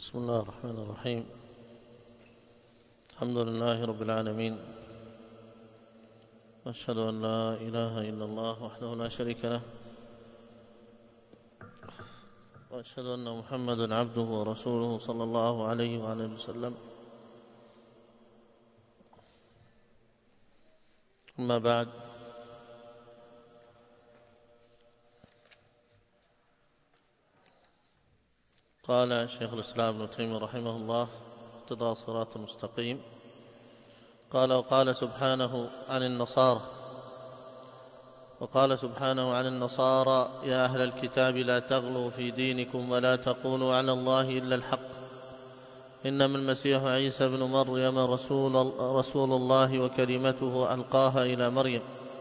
بسم الله الرحمن الرحيم. الحمد لله رب العالمين، وأشهد أن لا إله إلا الله وحده لا شريك له، وأشهد أن محمدا عبده ورسوله صلى الله عليه وعلى آله وسلم. أما بعد، قال شيخ الإسلام ابن تيمية رحمه الله اقتضاء الصراط المستقيم، قال وقال سبحانه عن النصارى يا أهل الكتاب لا تغلوا في دينكم ولا تقولوا على الله إلا الحق إنما المسيح عيسى بن مريم رسول الله وكلمته ألقاها إلى مريم.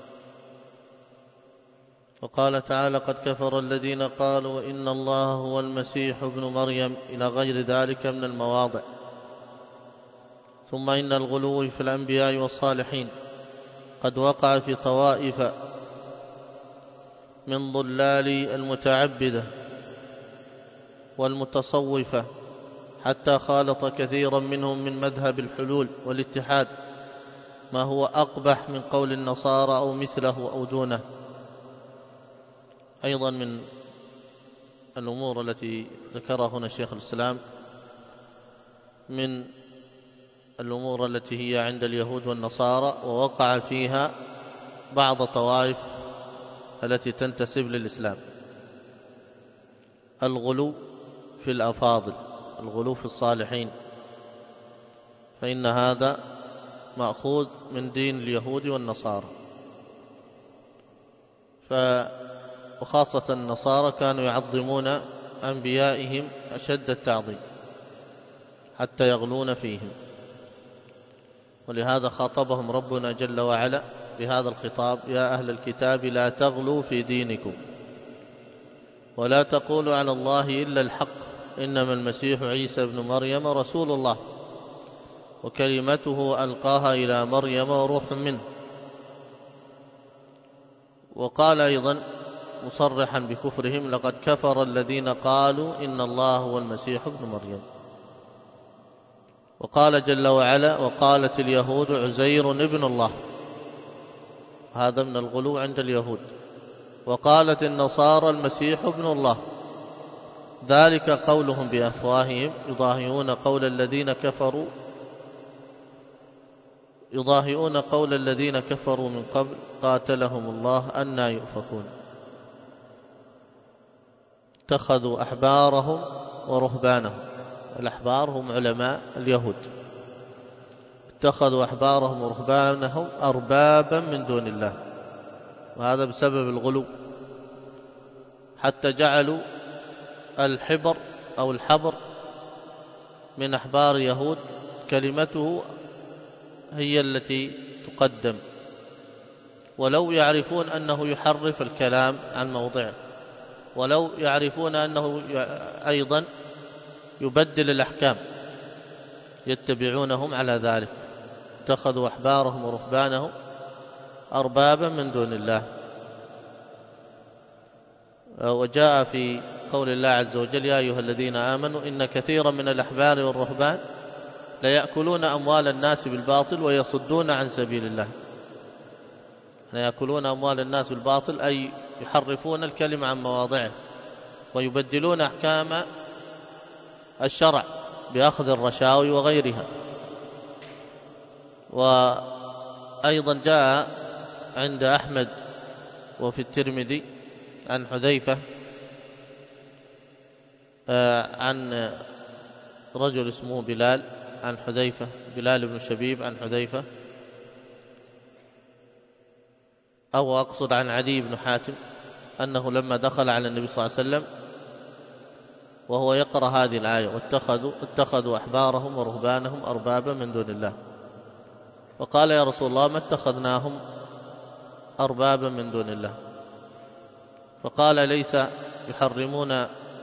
وقال تعالى قد كفر الذين قالوا إن الله هو المسيح ابن مريم إلى غير ذلك من المواضع. ثم إن الغلو في الأنبياء والصالحين قد وقع في طوائف من ضلال المتعبدة والمتصوفة، حتى خالط كثيرا منهم من مذهب الحلول والاتحاد ما هو أقبح من قول النصارى أو مثله أو دونه. أيضا من الأمور التي ذكرها هنا شيخ الإسلام من الأمور التي هي عند اليهود والنصارى ووقع فيها بعض طوائف التي تنتسب للإسلام، الغلو في الأفاضل، الغلو في الصالحين، فإن هذا مأخوذ من دين اليهود والنصارى. وخاصة النصارى كانوا يعظمون أنبيائهم أشد التعظيم حتى يغلون فيهم، ولهذا خاطبهم ربنا جل وعلا بهذا الخطاب يا أهل الكتاب لا تغلوا في دينكم ولا تقولوا على الله إلا الحق إنما المسيح عيسى بن مريم رسول الله وكلمته ألقاها إلى مريم وروح منه. وقال أيضا مصرحا بكفرهم لقد كفر الذين قالوا إن الله هو المسيح ابن مريم. وقال جل وعلا وقالت اليهود عزير ابن الله، هذا من الغلو عند اليهود. وقالت النصارى المسيح ابن الله، ذلك قولهم بأفواههم يضاهئون قول الذين كفروا من قبل قاتلهم الله أنى يؤفكون. اتخذوا أحبارهم ورهبانهم، الأحبار هم علماء اليهود، اتخذوا أحبارهم ورهبانهم أربابا من دون الله، وهذا بسبب الغلو، حتى جعلوا الحبر أو الحبر من أحبار يهود كلمته هي التي تقدم، ولو يعرفون أنه يحرف الكلام عن موضعه، ولو يعرفون أنه أيضا يبدل الأحكام يتبعونهم على ذلك. اتخذوا أحبارهم ورهبانهم أربابا من دون الله. وجاء في قول الله عز وجل يا أيها الذين آمنوا إن كثيرا من الأحبار والرهبان ليأكلون أموال الناس بالباطل ويصدون عن سبيل الله. يأكلون أموال الناس بالباطل أي يحرفون الكلمة عن مواضعه ويبدلون أحكام الشرع بأخذ الرشاوي وغيرها. وأيضا جاء عند أحمد وفي الترمذي عن حذيفة عن رجل اسمه بلال، عن حذيفة، بلال بن شبيب عن حذيفة، أو أقصد عن عدي بن حاتم، أنه لما دخل على النبي صلى الله عليه وسلم وهو يقرأ هذه الآية اتخذوا أحبارهم ورهبانهم أربابا من دون الله، وقال يا رسول الله ما اتخذناهم أربابا من دون الله، فقال ليس يحرمون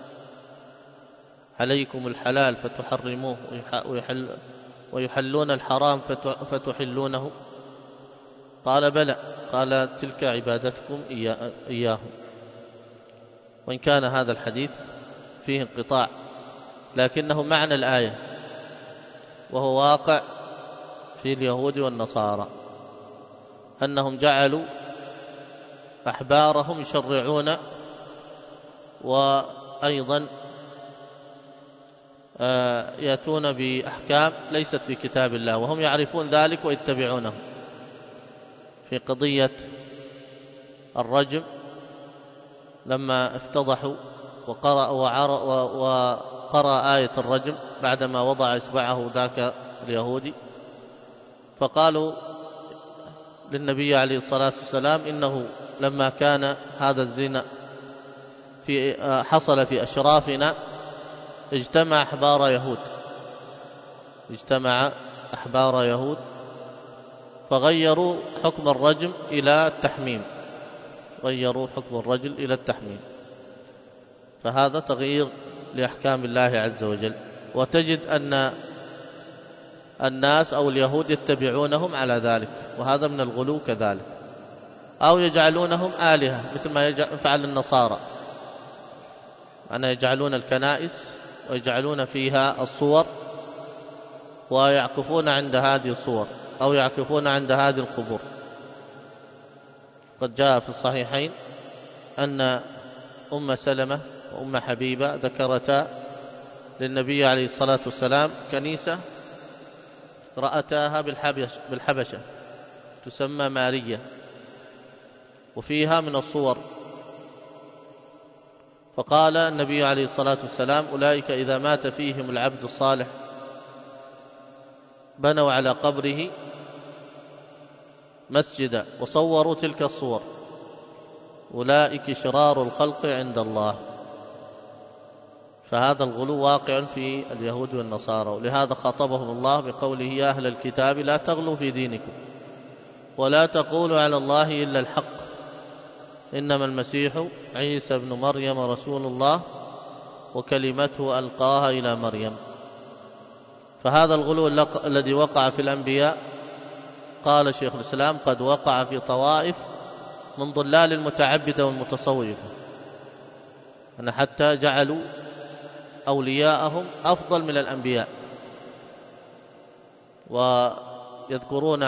عليكم الحلال فتحرموه ويحلون الحرام فتحلونه؟ قال بلى، قال تلك عبادتكم إياهم. وإن كان هذا الحديث فيه انقطاع لكنه معنى الآية، وهو واقع في اليهود والنصارى، أنهم جعلوا أحبارهم يشرعون وأيضا يأتون بأحكام ليست في كتاب الله، وهم يعرفون ذلك ويتبعونه. في قضية الرجم لما افتضحوا وقرأ آية الرجم بعدما وضع إصبعه ذاك اليهودي، فقالوا للنبي عليه الصلاة والسلام إنه لما كان هذا الزنا حصل في أشرافنا اجتمع أحبار يهود فغيروا حكم الرجم إلى التحميم، فهذا تغيير لأحكام الله عز وجل. وتجد أن الناس أو اليهود يتبعونهم على ذلك، وهذا من الغلو كذلك. أو يجعلونهم آلهة مثل ما يفعل النصارى، أن يجعلون الكنائس ويجعلون فيها الصور ويعكفون عند هذه الصور أو يعكفون عند هذه القبور. قد جاء في الصحيحين أن أم سلمة وأم حبيبة ذكرتا للنبي عليه الصلاة والسلام كنيسة رأتاها بالحبشة تسمى مارية وفيها من الصور، فقال النبي عليه الصلاة والسلام أولئك إذا مات فيهم العبد الصالح بنوا على قبره مسجدا وصوروا تلك الصور، أولئك شرار الخلق عند الله. فهذا الغلو واقع في اليهود والنصارى، ولهذا خاطبهم الله بقوله يا أهل الكتاب لا تغلوا في دينكم ولا تقولوا على الله إلا الحق إنما المسيح عيسى ابن مريم رسول الله وكلمته ألقاها إلى مريم. فهذا الغلو الذي وقع في الأنبياء قال شيخ الإسلام قد وقع في طوائف من ضلال المتعبدة والمتصوفة، أن حتى جعلوا أولياءهم أفضل من الأنبياء. ويذكرون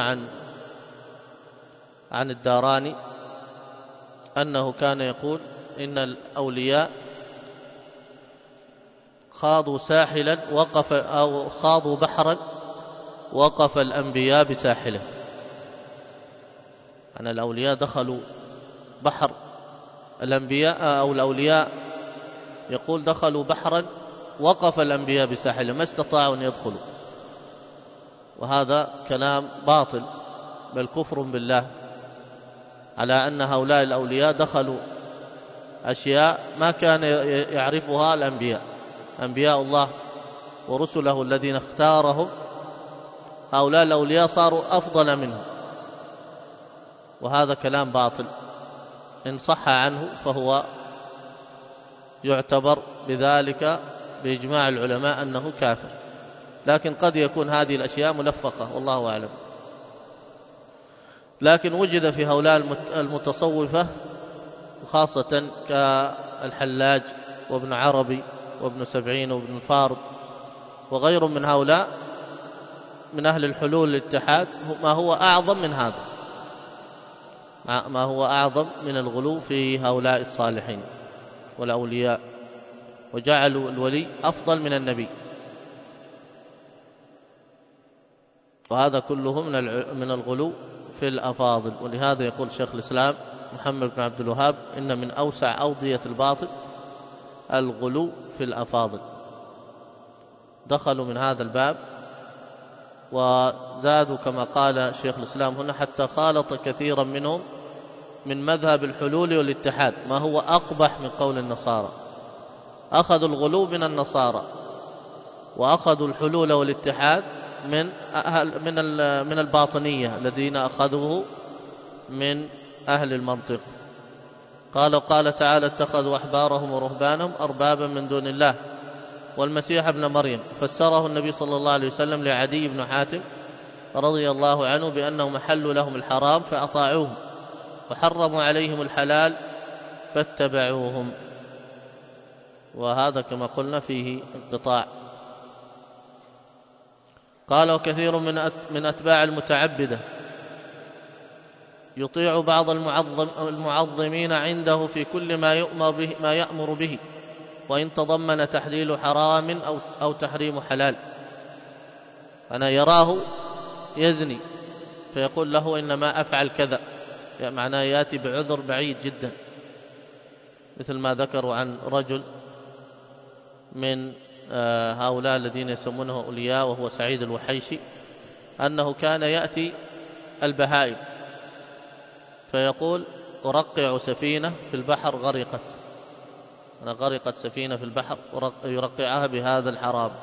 عن الداراني أنه كان يقول إن الأولياء خاضوا ساحلا أو خاضوا بحرا وقف الأنبياء بساحله. أن الأولياء دخلوا بحر، الأولياء يقول دخلوا بحرا وقف الأنبياء بساحله، ما استطاعوا أن يدخلوا. وهذا كلام باطل بل كفر بالله، على أن هؤلاء الأولياء دخلوا أشياء ما كان يعرفها الأنبياء، أنبياء الله ورسله الذين اختارهم، هؤلاء الأولياء صاروا أفضل منهم، وهذا كلام باطل. إن صح عنه فهو يعتبر بذلك بإجماع العلماء أنه كافر، لكن قد يكون هذه الأشياء ملفقة والله أعلم. لكن وجد في هؤلاء المتصوفة خاصة كالحلاج وابن عربي وابن سبعين وابن الفارض وغير من هؤلاء من أهل الحلول الاتحاد ما هو أعظم من هذا، ما هو أعظم من الغلو في هؤلاء الصالحين والأولياء، وجعلوا الولي أفضل من النبي، وهذا كله من الغلو في الأفاضل. ولهذا يقول شيخ الإسلام محمد بن عبد الوهاب إن من أوسع أوضية الباطل الغلو في الأفاضل، دخلوا من هذا الباب وزادوا كما قال شيخ الإسلام هنا حتى خالط كثيرا منهم من مذهب الحلول والاتحاد ما هو أقبح من قول النصارى. أخذوا الغلو من النصارى وأخذوا الحلول والاتحاد من الباطنية الذين أخذوه من أهل المنطق. قال تعالى اتخذوا أحبارهم ورهبانهم أربابا من دون الله والمسيح ابن مريم. فسره النبي صلى الله عليه وسلم لعدي بن حاتم رضي الله عنه بأنهم أحلوا لهم الحرام فأطاعوهم وحرموا عليهم الحلال فاتبعوهم. وهذا كما قلنا فيه انقطاع. قال وكثير من أتباع المتعبدة يطيع بعض المعظمين عنده في كل ما يأمر به وإن تضمن تحليل حرام أو تحريم حلال. أنا يراه يزني فيقول له إنما أفعل كذا، يعني معناه يأتي بعذر بعيد جدا، مثل ما ذكروا عن رجل من هؤلاء الذين يسمونه أولياء وهو سعيد الوحيشي، أنه كان يأتي البهائم فيقول أرقع سفينة في البحر غرقت، أنا غرقت سفينة في البحر، يرقعها بهذا الحرام،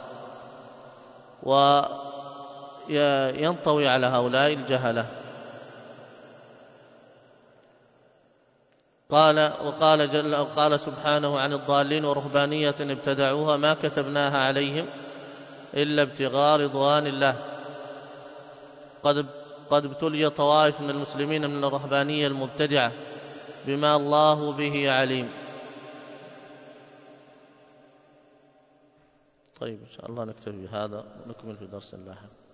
وينطوي على هؤلاء الجهلة. وقال سبحانه عن الضالين ورهبانية ابتدعوها ما كتبناها عليهم إلا ابتغاء رضوان الله. قد ابتلي طوائف من المسلمين من الرهبانية المبتدعة بما الله به عليم. طيب إن شاء الله نكتفي بهذا ونكمل في درس لاحق.